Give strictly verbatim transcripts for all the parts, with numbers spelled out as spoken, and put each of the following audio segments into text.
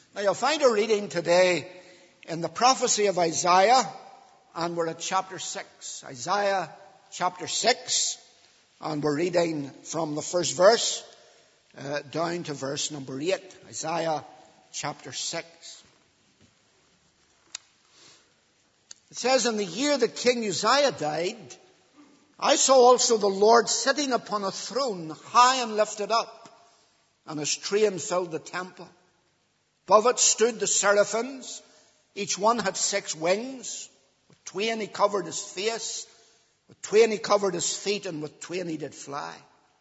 Now you'll find a reading today in the prophecy of Isaiah, and we're at chapter six. Isaiah chapter six, and we're reading from the first verse uh, down to verse number eight. Isaiah chapter six. It says, "In the year that King Uzziah died, I saw also the Lord sitting upon a throne, high and lifted up, and his train filled the temple. Above it stood the seraphims. Each one had six wings. With twain he covered his face, with twain he covered his feet, and with twain he did fly.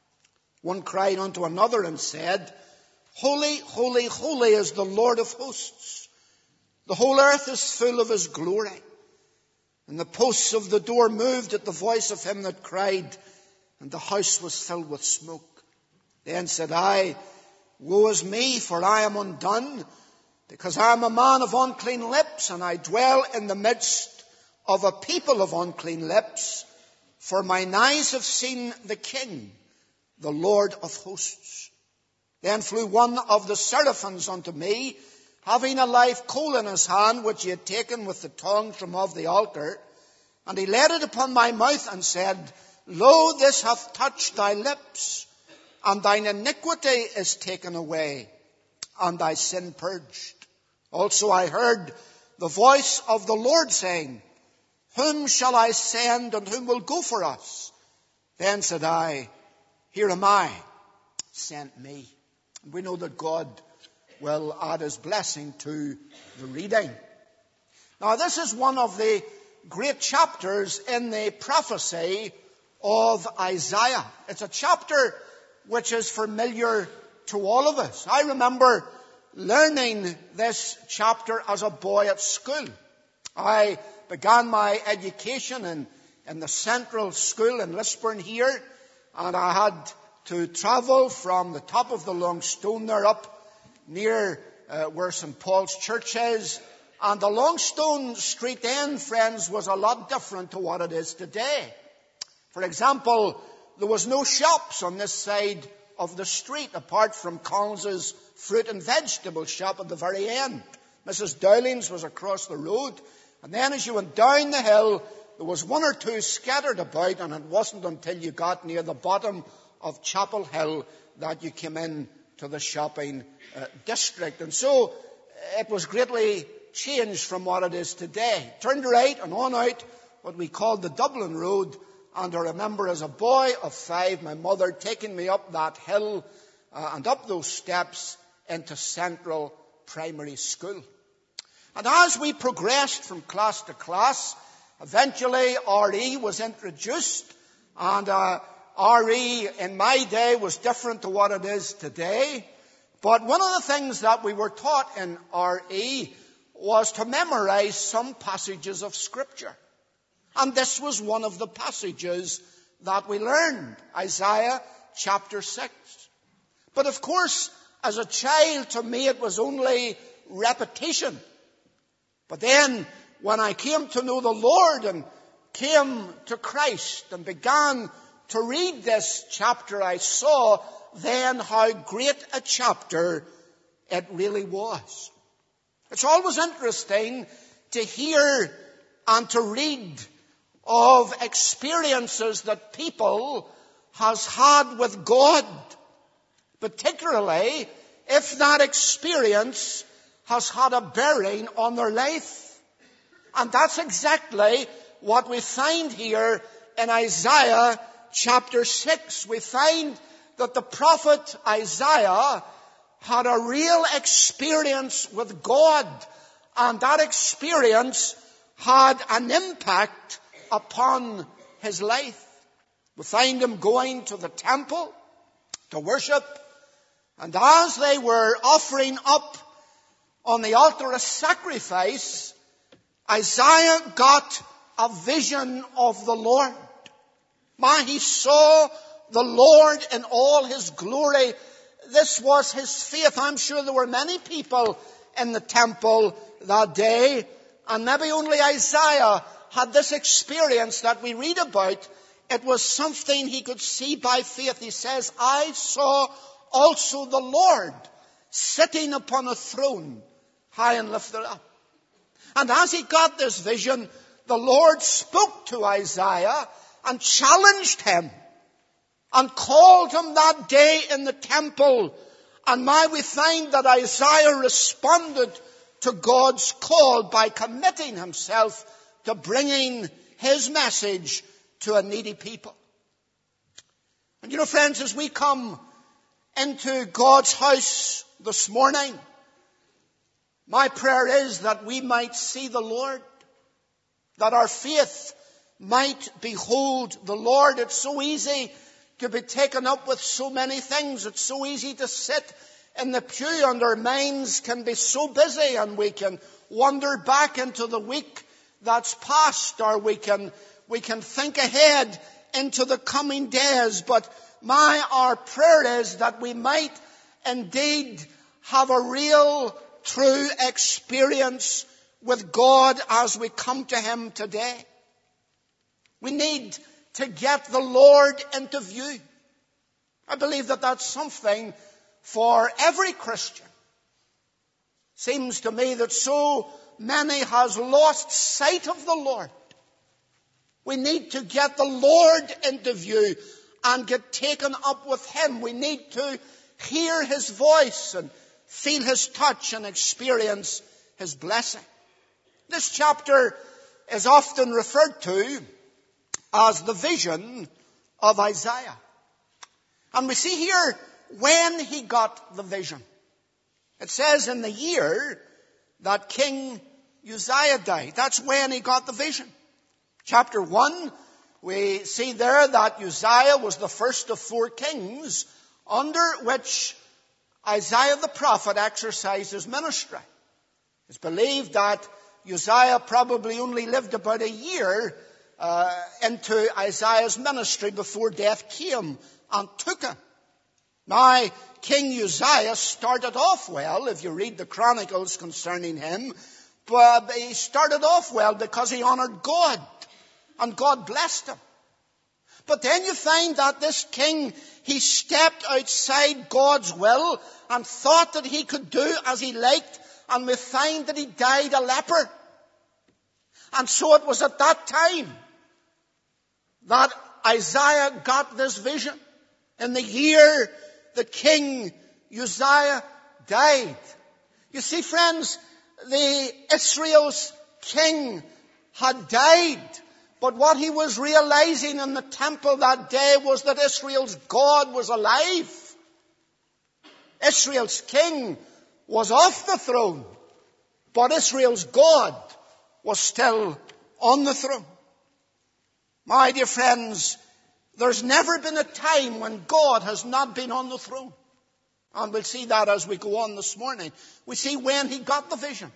One cried unto another and said, Holy, holy, holy is the Lord of hosts. The whole earth is full of his glory. And the posts of the door moved at the voice of him that cried, and the house was filled with smoke. Then said I, Woe is me, for I am undone, because I am a man of unclean lips, and I dwell in the midst of a people of unclean lips. For mine eyes have seen the King, the Lord of hosts. Then flew one of the seraphims unto me, having a live coal in his hand, which he had taken with the tongs from off the altar. And he laid it upon my mouth and said, Lo, this hath touched thy lips, and thine iniquity is taken away, and thy sin purged. Also I heard the voice of the Lord saying, Whom shall I send, and whom will go for us? Then said I, Here am I, send me." And we know that God will add his blessing to the reading. Now this is one of the great chapters in the prophecy of Isaiah. It's a chapter which is familiar to all of us. I remember learning this chapter as a boy at school. I began my education in, in the Central School in Lisburn here, and I had to travel from the top of the long stone there up near uh, where Saint Paul's Church is. And the Longstone Street end, friends, was a lot different to what it is today. For example, there was no shops on this side of the street apart from Collins's fruit and vegetable shop at the very end. Missus Dowling's was across the road. And then as you went down the hill, there was one or two scattered about, and it wasn't until you got near the bottom of Chapel Hill that you came in to the shopping uh, district. And so it was greatly changed from what it is today. Turned right and on out what we called the Dublin Road. And I remember as a boy of five, my mother taking me up that hill uh, and up those steps into Central Primary School. And as we progressed from class to class, eventually R E was introduced. And uh, R E in my day was different to what it is today. But one of the things that we were taught in R E was to memorize some passages of Scripture. And this was one of the passages that we learned, Isaiah chapter six. But of course, as a child, to me it was only repetition. But then, when I came to know the Lord and came to Christ and began to read this chapter, I saw then how great a chapter it really was. It's always interesting to hear and to read of experiences that people has had with God, particularly if that experience has had a bearing on their life. And that's exactly what we find here in Isaiah chapter six. We find that the prophet Isaiah had a real experience with God, and that experience had an impact upon his life. We find him going to the temple to worship, and as they were offering up on the altar a sacrifice, Isaiah got a vision of the Lord. Man, he saw the Lord in all his glory. This was his faith. I'm sure there were many people in the temple that day, and maybe only Isaiah had this experience that we read about. It was something he could see by faith. He says, I saw also the Lord sitting upon a throne, high and lifted up. And as he got this vision, the Lord spoke to Isaiah and challenged him and called him that day in the temple. And now we find that Isaiah responded to God's call by committing himself to bringing his message to a needy people. And you know, friends, as we come into God's house this morning, my prayer is that we might see the Lord, that our faith might behold the Lord. It's so easy to be taken up with so many things. It's so easy to sit in the pew and our minds can be so busy, and we can wander back into the week that's past, or we can we can think ahead into the coming days. But my our prayer is that we might indeed have a real, true experience with God as we come to him today. We need to get the Lord into view. I believe that that's something for every Christian. Seems to me that so many has lost sight of the Lord. We need to get the Lord into view and get taken up with him. We need to hear his voice and feel his touch and experience his blessing. This chapter is often referred to as the vision of Isaiah. And we see here when he got the vision. It says in the year that King Uzziah died. That's when he got the vision. Chapter one, we see there that Uzziah was the first of four kings under which Isaiah the prophet exercised his ministry. It's believed that Uzziah probably only lived about a year uh, into Isaiah's ministry before death came and took him. Now, King Uzziah started off well, if you read the chronicles concerning him, but he started off well because he honored God, and God blessed him. But then you find that this king, he stepped outside God's will and thought that he could do as he liked, and we find that he died a leper. And so it was at that time that Isaiah got this vision. In the year the King Uzziah died. You see, friends, the Israel's king had died. But what he was realizing in the temple that day was that Israel's God was alive. Israel's king was off the throne, but Israel's God was still on the throne. My dear friends, there's never been a time when God has not been on the throne. And we'll see that as we go on this morning. We see when he got the vision.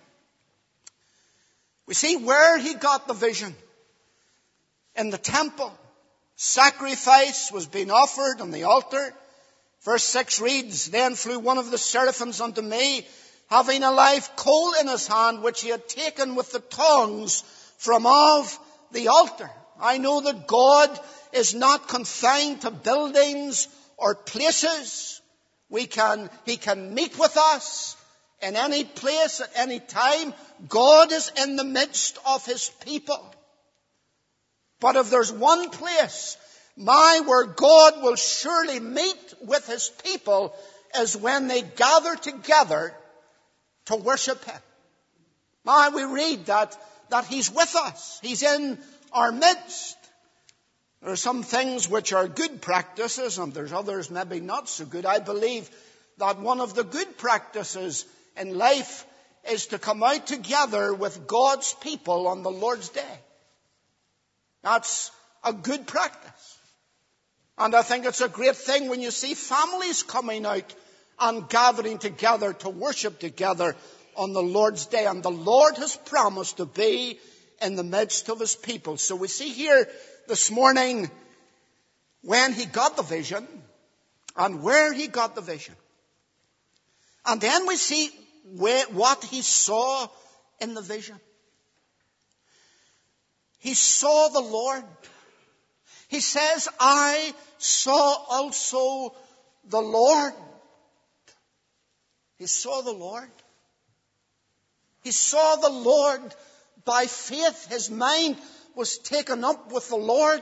We see where he got the vision. In the temple, sacrifice was being offered on the altar. Verse six reads, "Then flew one of the seraphims unto me, having a live coal in his hand, which he had taken with the tongs from off the altar." I know that God is not confined to buildings or places. We can, he can meet with us in any place at any time. God is in the midst of his people. But if there's one place, my, where God will surely meet with his people, is when they gather together to worship him. My, we read that, that he's with us. He's in our midst. There are some things which are good practices, and there's others maybe not so good. I believe that one of the good practices in life is to come out together with God's people on the Lord's Day. That's a good practice. And I think it's a great thing when you see families coming out and gathering together to worship together on the Lord's Day. And the Lord has promised to be in the midst of his people. So we see here this morning when he got the vision and where he got the vision. And then we see where, what he saw in the vision. He saw the Lord. He says, "I saw also the Lord." He saw the Lord. He saw the Lord by faith. His mind was taken up with the Lord.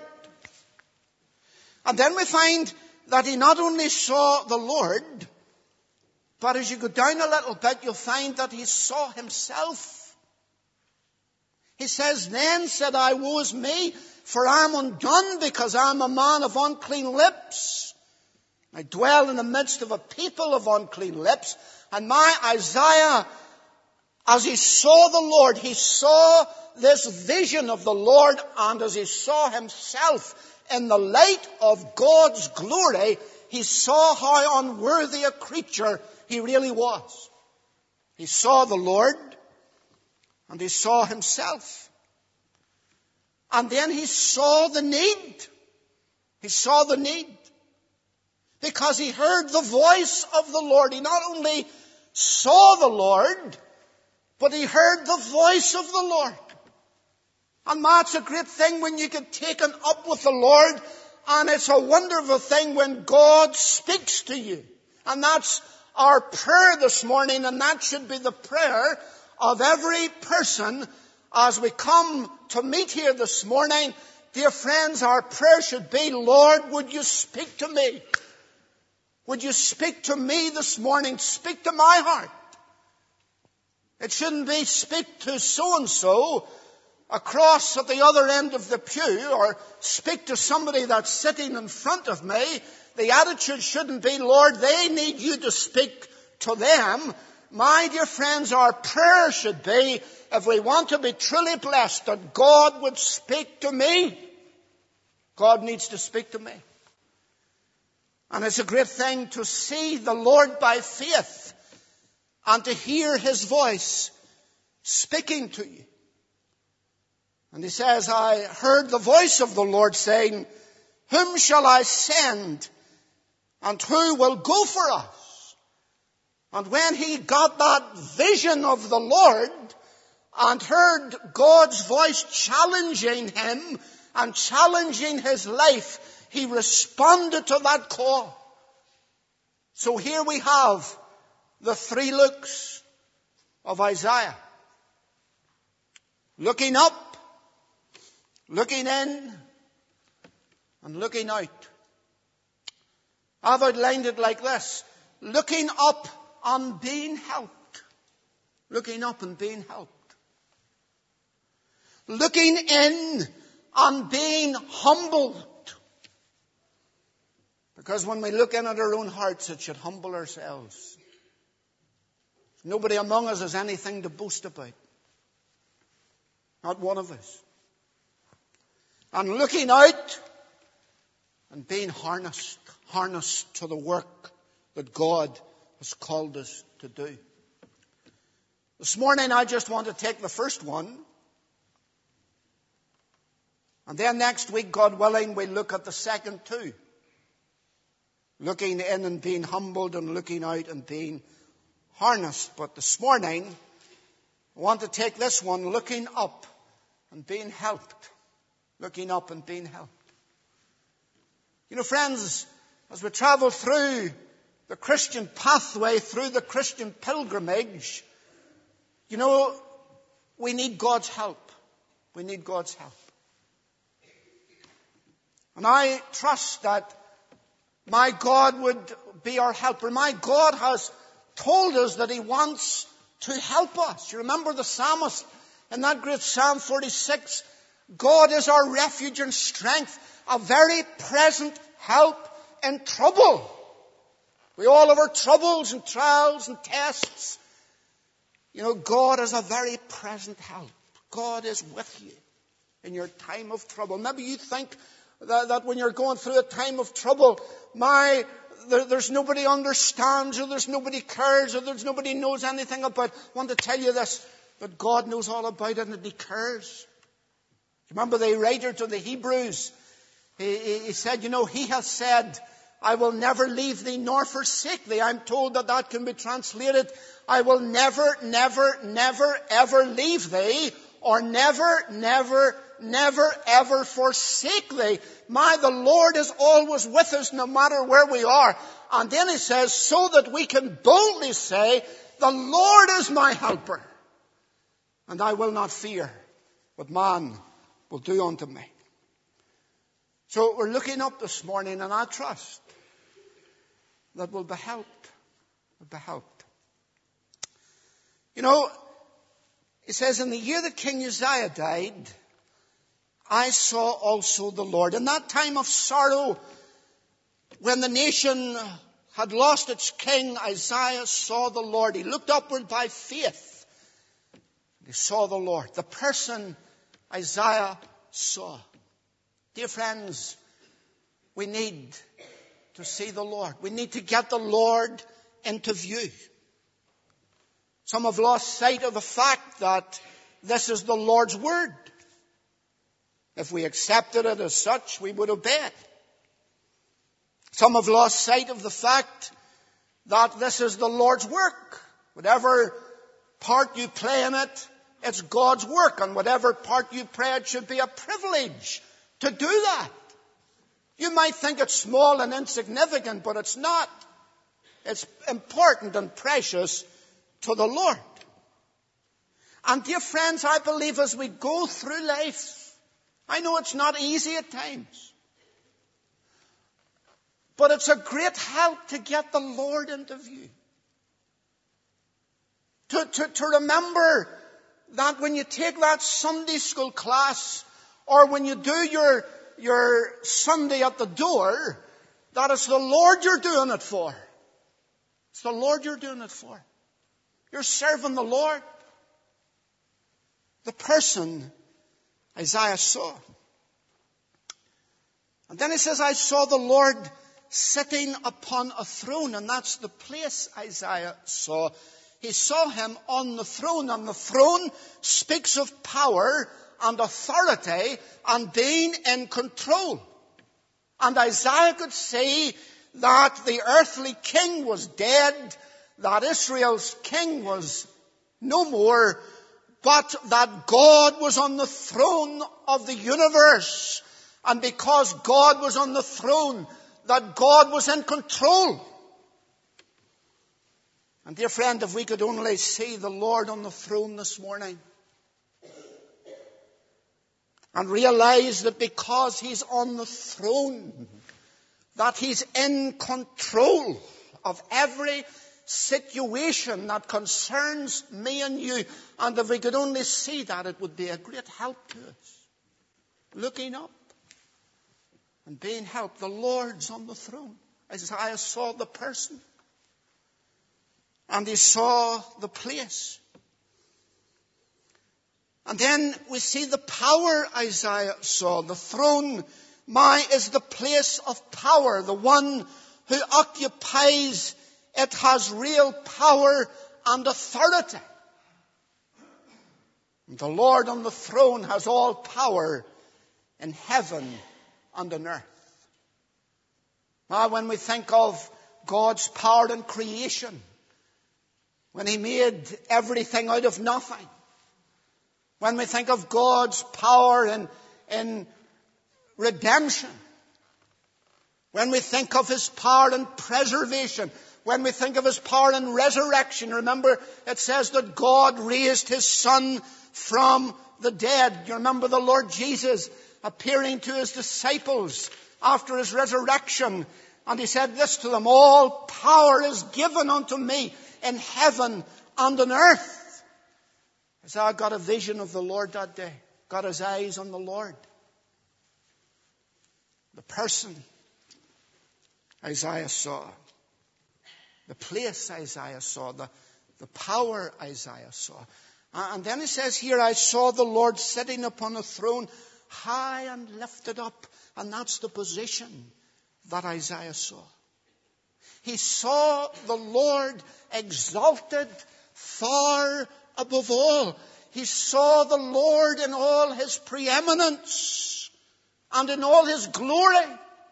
And then we find that he not only saw the Lord, but as you go down a little bit, you'll find that he saw himself. He says, then said I, woe is me, for I am undone, because I am a man of unclean lips. I dwell in the midst of a people of unclean lips. And my Isaiah, as he saw the Lord, he saw this vision of the Lord, and as he saw himself in the light of God's glory, he saw how unworthy a creature he really was. He saw the Lord, and he saw himself. And then he saw the need. He saw the need. Because he heard the voice of the Lord. He not only saw the Lord, but he heard the voice of the Lord. And that's a great thing when you get taken up with the Lord. And it's a wonderful thing when God speaks to you. And that's our prayer this morning. And that should be the prayer of every person as we come to meet here this morning. Dear friends, our prayer should be, Lord, would you speak to me? Would you speak to me this morning? Speak to my heart. It shouldn't be speak to so-and-so across at the other end of the pew, or speak to somebody that's sitting in front of me. The attitude shouldn't be, Lord, they need you to speak to them. My dear friends, our prayer should be, if we want to be truly blessed, that God would speak to me. God needs to speak to me. And it's a great thing to see the Lord by faith and to hear his voice speaking to you. And he says, I heard the voice of the Lord saying, whom shall I send, and who will go for us? And when he got that vision of the Lord and heard God's voice challenging him and challenging his life, he responded to that call. So here we have the three looks of Isaiah. Looking up, looking in, and looking out. I've outlined it like this. Looking up and being helped. Looking up and being helped. Looking in and being humbled. Because when we look in at our own hearts, it should humble ourselves. Nobody among us has anything to boast about. Not one of us. And looking out and being harnessed, harnessed to the work that God has called us to do. This morning I just want to take the first one. And then next week, God willing, we'll look at the second two. Looking in and being humbled, and looking out and being harnessed. But this morning, I want to take this one, looking up and being helped. Looking up and being helped. You know, friends, as we travel through the Christian pathway, through the Christian pilgrimage, you know, we need God's help. We need God's help. And I trust that my God would be our helper. My God has told us that he wants to help us. You remember the psalmist in that great Psalm forty-six, God is our refuge and strength, a very present help in trouble. We all have our troubles and trials and tests. You know, God is a very present help. God is with you in your time of trouble. Maybe you think that, that when you're going through a time of trouble, my, there, there's nobody understands, or there's nobody cares, or there's nobody knows anything about it. I want to tell you this, that God knows all about it and that he cares. Remember the writer to the Hebrews, he, he, he said, you know, he has said, I will never leave thee nor forsake thee. I'm told that that can be translated, I will never, never, never, ever leave thee, or never, never, never, ever forsake thee. My, the Lord is always with us no matter where we are. And then he says, so that we can boldly say, the Lord is my helper. and I will not fear what man will do unto me. So we're looking up this morning, and I trust that we'll be helped. We'll be helped. You know, it says, in the year that King Uzziah died, I saw also the Lord. In that time of sorrow, when the nation had lost its king, Isaiah saw the Lord. He looked upward by faith. He saw the Lord. The person Isaiah saw. Dear friends, we need to see the Lord. We need to get the Lord into view. Some have lost sight of the fact that this is the Lord's word. If we accepted it as such, we would obey it. Some have lost sight of the fact that this is the Lord's work. Whatever part you play in it, it's God's work. And whatever part you play, it should be a privilege to do that. You might think it's small and insignificant, but it's not. It's important and precious to the Lord. And dear friends, I believe as we go through life, I know it's not easy at times, but it's a great help to get the Lord into view. To, to, to remember that when you take that Sunday school class, or when you do your, your Sunday at the door, that it's the Lord you're doing it for. It's the Lord you're doing it for. You're serving the Lord. The person Isaiah saw. And then he says, I saw the Lord sitting upon a throne. And that's the place Isaiah saw. He saw him on the throne. And the throne speaks of power and authority and being in control. And Isaiah could see that the earthly king was dead, that Israel's king was no more, but that God was on the throne of the universe. And because God was on the throne, that God was in control. And dear friend, if we could only see the Lord on the throne this morning, and realize that because He's on the throne, that He's in control of every situation that concerns me and you. And if we could only see that, it would be a great help to us. Looking up and being helped. The Lord's on the throne. Isaiah saw the person. And he saw the place. And then we see the power Isaiah saw. The throne, my, is the place of power. The one who occupies it has real power and authority. And the Lord on the throne has all power in heaven and on earth. Now, when we think of God's power in creation, when He made everything out of nothing, when we think of God's power in, in redemption, when we think of His power in preservation, when we think of His power in resurrection, remember it says that God raised His Son from the dead. You remember the Lord Jesus appearing to His disciples after His resurrection, and He said this to them, all power is given unto me in heaven and on earth. Isaiah got a vision of the Lord that day. Got his eyes on the Lord. The person Isaiah saw. The place Isaiah saw. The, the power Isaiah saw. And then it says here, I saw the Lord sitting upon a throne, high and lifted up. And that's the position that Isaiah saw. He saw the Lord exalted far above all. He saw the Lord in all His preeminence and in all His glory.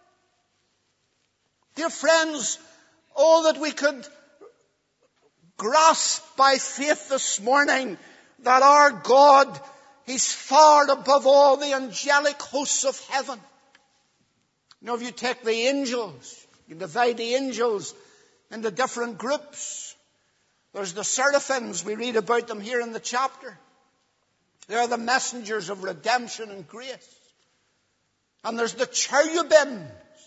Dear friends, all that we could grasp by faith this morning, that our God, He's far above all the angelic hosts of heaven. You know, if you take the angels, you divide the angels into different groups. There's the seraphims. We read about them here in the chapter. They are the messengers of redemption and grace. And there's the cherubims.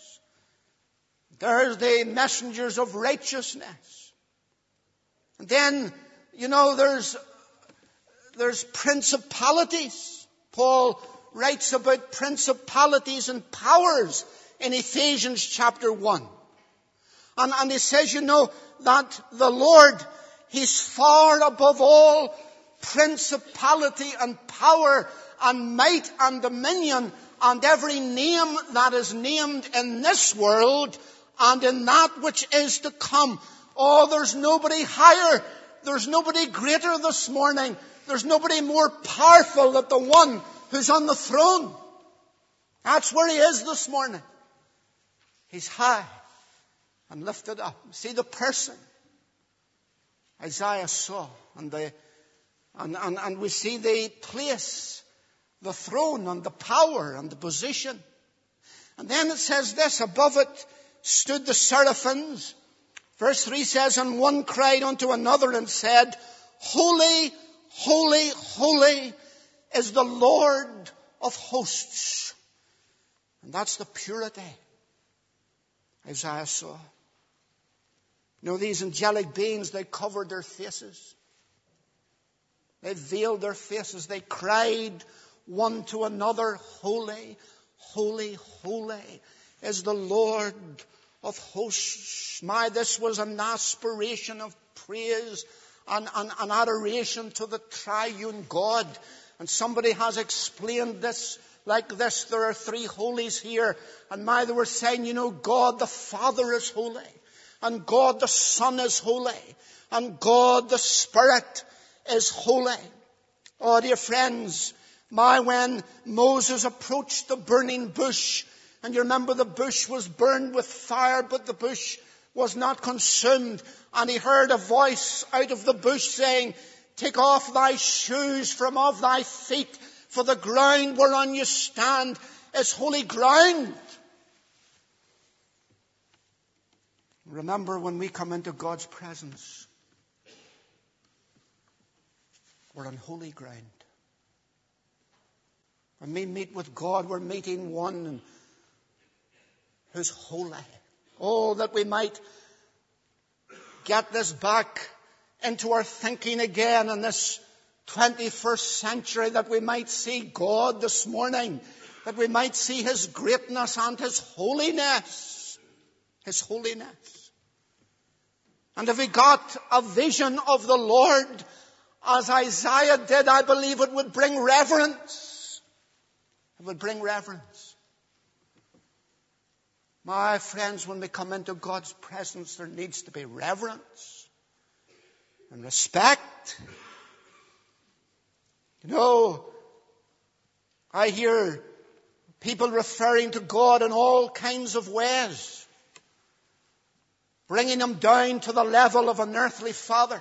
There's the messengers of righteousness. And then, you know, there's, there's principalities. Paul writes about principalities and powers in Ephesians chapter one. And, and he says, you know, that the Lord, He's far above all principality and power and might and dominion and every name that is named in this world and in that which is to come. Oh, there's nobody higher. There's nobody greater this morning. There's nobody more powerful than the one who's on the throne. That's where He is this morning. He's high and lifted up. See the person Isaiah saw, and the and, and, and we see the place, the throne and the power and the position. And then it says this, above it stood the seraphims. Verse three says, and one cried unto another and said, Holy, holy, holy is the Lord of hosts. And that's the purity Isaiah saw. You know, these angelic beings, they covered their faces. They veiled their faces. They cried one to another, Holy, holy, holy is the Lord of hosts. My, this was an aspiration of praise and, and, and adoration to the triune God. And somebody has explained this like this. There are three holies here. And my, they were saying, you know, God the Father is holy. And God the Son is holy. And God the Spirit is holy. Oh, dear friends, my, when Moses approached the burning bush, and you remember the bush was burned with fire, but the bush was not consumed. And he heard a voice out of the bush saying, Take off thy shoes from off thy feet, for the ground whereon you stand is holy ground. Remember, when we come into God's presence, we're on holy ground. When we meet with God, we're meeting one who's holy. Oh, that we might get this back into our thinking again in this twenty-first century, that we might see God this morning, that we might see His greatness and His holiness. His holiness. And if we got a vision of the Lord as Isaiah did, I believe it would bring reverence. It would bring reverence. My friends, when we come into God's presence, there needs to be reverence and respect. You know, I hear people referring to God in all kinds of ways, bringing Him down to the level of an earthly father,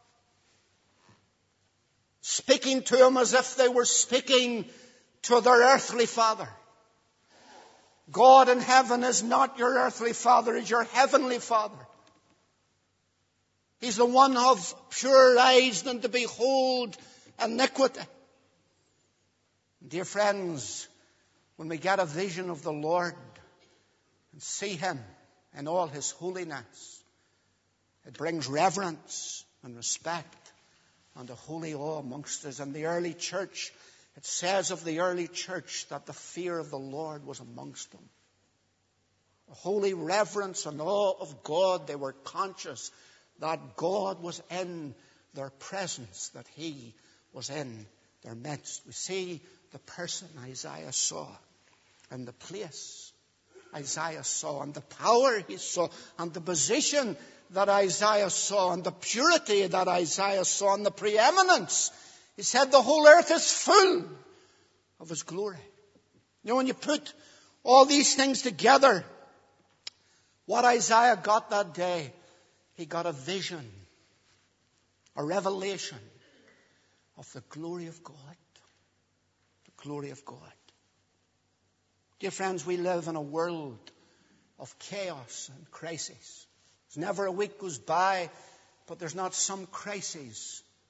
speaking to Him as if they were speaking to their earthly father. God in heaven is not your earthly father, He's your heavenly Father. He's the one of pure eyes than to behold iniquity. Dear friends, when we get a vision of the Lord and see Him in all His holiness, it brings reverence and respect and a holy awe amongst us. In the early church, it says of the early church that the fear of the Lord was amongst them. A holy reverence and awe of God. They were conscious that God was in their presence, that He was in their midst. We see the person Isaiah saw, and the place Isaiah saw, and the power he saw, and the position that Isaiah saw, and the purity that Isaiah saw, and the preeminence. He said the whole earth is full of His glory. You know, when you put all these things together, what Isaiah got that day, he got a vision, a revelation of the glory of God. The glory of God. Dear friends, we live in a world of chaos and crisis. There's never a week goes by, but there's not some crisis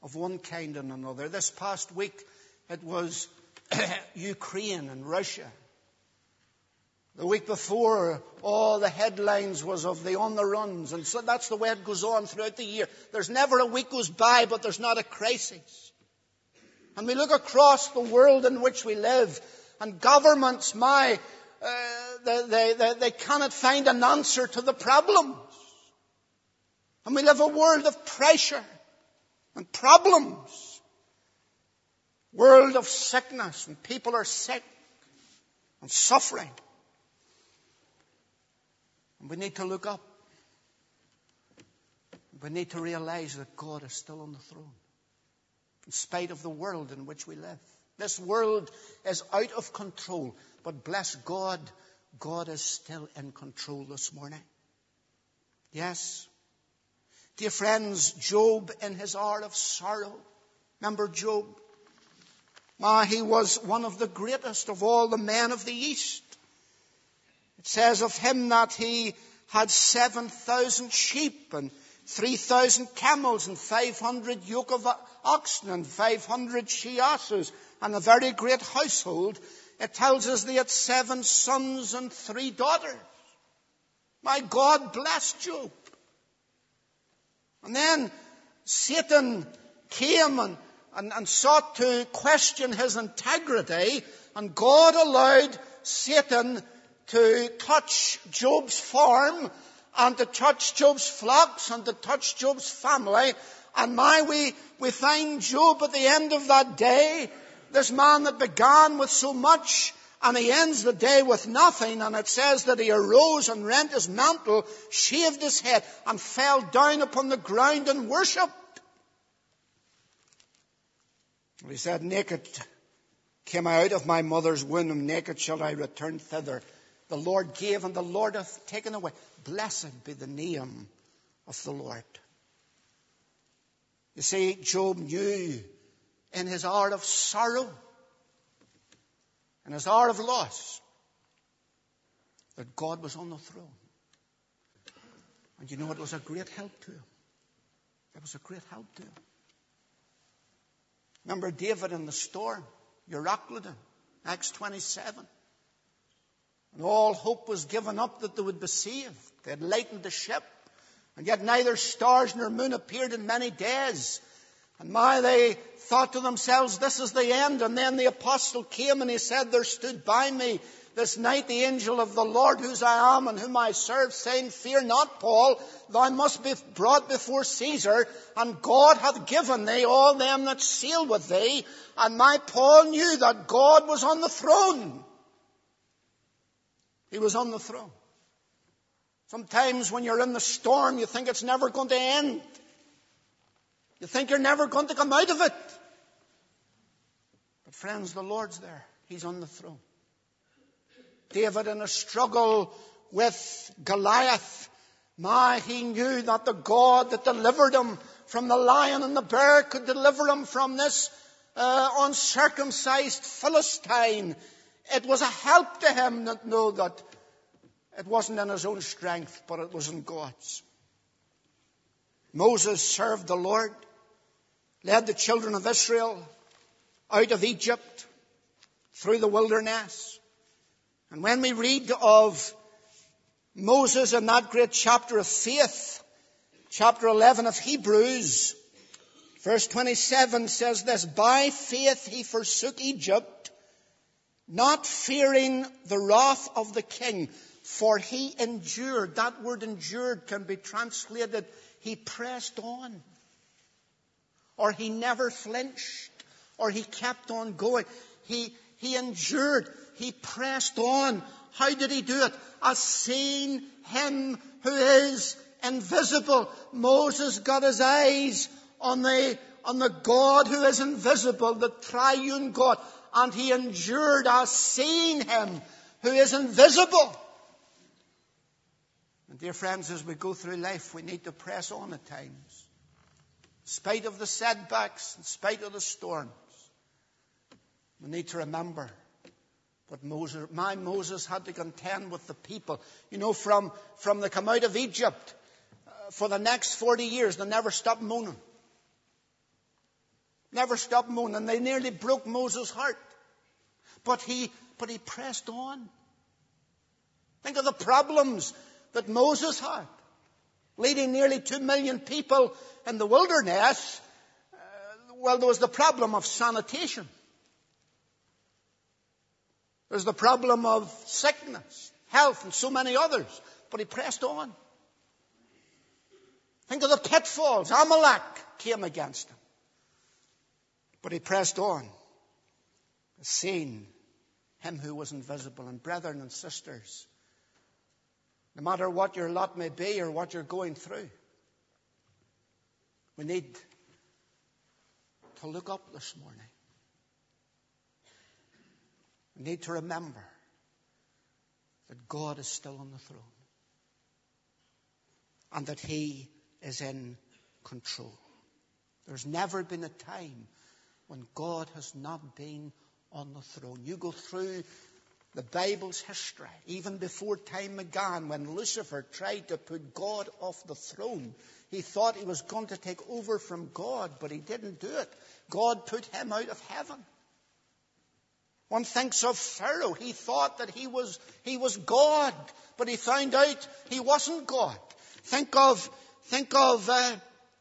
of one kind and another. This past week, it was Ukraine and Russia. The week before, all the headlines was of the on the runs. And so that's the way it goes on throughout the year. There's never a week goes by, but there's not a crisis. And we look across the world in which we live, and governments, my, uh, they, they, they, they cannot find an answer to the problems. And we live a world of pressure and problems. World of sickness, and people are sick and suffering. And we need to look up. We need to realize that God is still on the throne, in spite of the world in which we live. This world is out of control, but bless God, God is still in control this morning. Yes. Dear friends, Job in his hour of sorrow. Remember Job? Ah, he was one of the greatest of all the men of the East. It says of him that he had seven thousand sheep and three thousand camels and five hundred yoke of oxen and five hundred she-asses and a very great household. It tells us they had seven sons and three daughters. My God bless Job. And then Satan came and, and, and sought to question his integrity, and God allowed Satan to touch Job's farm and to touch Job's flocks and to touch Job's family. And my, we, we find Job at the end of that day, this man that began with so much, and he ends the day with nothing. And it says that he arose and rent his mantle, shaved his head, and fell down upon the ground and worshipped. He said, naked came I out of my mother's womb, and naked shall I return thither. The Lord gave, and the Lord hath taken away. Blessed be the name of the Lord. You see, Job knew in his hour of sorrow, in his hour of loss, that God was on the throne. And you know, it was a great help to him. It was a great help to him. Remember David in the storm, Euroclydon, Acts twenty-seven. And all hope was given up that they would be saved. They had lightened the ship, and yet neither stars nor moon appeared in many days. And my, they thought to themselves, this is the end. And then the apostle came and he said, there stood by me this night the angel of the Lord, whose I am and whom I serve, saying, fear not, Paul, thou must be brought before Caesar, and God hath given thee all them that sail with thee. And my Paul knew that God was on the throne. He was on the throne. Sometimes when you're in the storm, you think it's never going to end. You think you're never going to come out of it. But friends, the Lord's there. He's on the throne. David, in a struggle with Goliath, my, he knew that the God that delivered him from the lion and the bear could deliver him from this uh, uncircumcised Philistine. It was a help to him to know that it wasn't in his own strength, but it was in God's. Moses served the Lord, led the children of Israel out of Egypt through the wilderness. And when we read of Moses in that great chapter of faith, chapter eleven of Hebrews, verse twenty-seven says this, by faith he forsook Egypt, not fearing the wrath of the king, for he endured. That word endured can be translated, he pressed on, or he never flinched, or he kept on going. He, he endured. He pressed on. How did he do it? As seeing him who is invisible. Moses got his eyes on the, on the God who is invisible, the triune God. And he endured as seeing him who is invisible. And dear friends, as we go through life, we need to press on at times. In spite of the setbacks, in spite of the storms, we need to remember what Moses, my Moses had to contend with the people. You know, from, from they come out of Egypt, uh, for the next forty years, they never stopped moaning. Never stopped moaning. They nearly broke Moses' heart. But he, but he pressed on. Think of the problems that Moses had. Leading nearly two million people in the wilderness. Uh, well, there was the problem of sanitation. There's the problem of sickness, health, and so many others. But he pressed on. Think of the pitfalls. Amalek came against him. But he pressed on. Seeing him who was invisible. And brethren and sisters, no matter what your lot may be or what you're going through, we need to look up this morning. We need to remember that God is still on the throne and that He is in control. There's never been a time when God has not been on the throne. You go through the Bible's history, even before time began, when Lucifer tried to put God off the throne. He thought he was going to take over from God, but he didn't do it. God put him out of heaven. One thinks of Pharaoh. He thought that he was, he was God, but he found out he wasn't God. Think of, think of uh,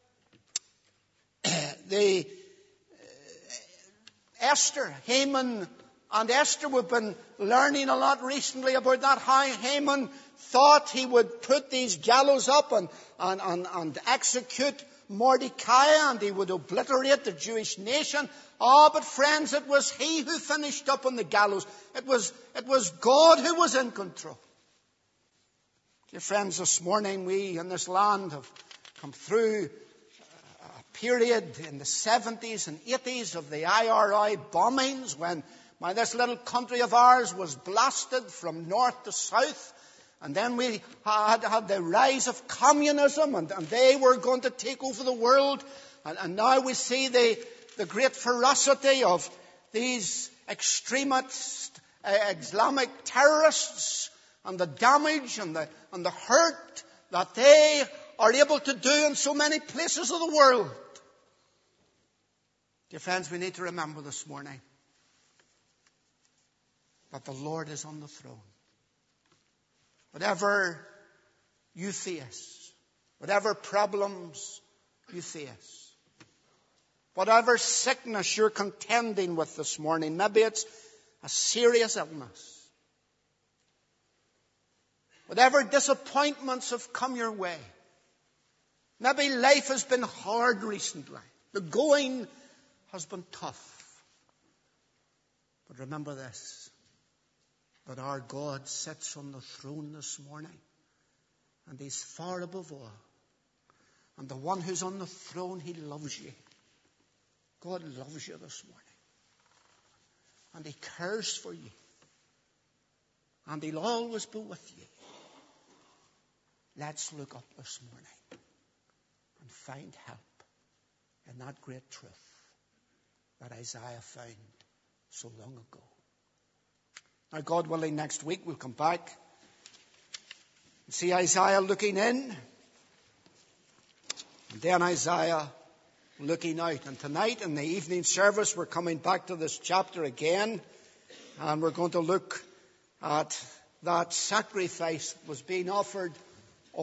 the uh, Esther, Haman and Esther. We've been learning a lot recently about that, how Haman thought he would put these gallows up and, and, and, and execute Mordecai, and he would obliterate the Jewish nation. Oh, but friends, it was he who finished up on the gallows. It was, it was God who was in control. Dear friends, this morning we in this land have come through a period in the seventies and eighties of the I R I bombings, when my, this little country of ours was blasted from north to south. And then we had, had the rise of communism, and, and they were going to take over the world. And, and now we see the, the great ferocity of these extremist uh, Islamic terrorists, and the damage and the, and the hurt that they are able to do in so many places of the world. Dear friends, we need to remember this morning that the Lord is on the throne. Whatever you face, whatever problems you face, whatever sickness you're contending with this morning, maybe it's a serious illness, whatever disappointments have come your way, maybe life has been hard recently, the going has been tough. But remember this, that our God sits on the throne this morning, and He's far above all. And the one who's on the throne, He loves you. God loves you this morning. And He cares for you. And He'll always be with you. Let's look up this morning and find help in that great truth that Isaiah found so long ago. Now, God willing, next week we'll come back and see Isaiah looking in, and then Isaiah looking out. And tonight in the evening service we're coming back to this chapter again, and we're going to look at that sacrifice that was being offered